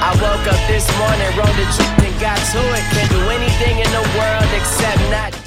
I woke up this morning, rolled the joint and got to it. Can't do anything in the world except not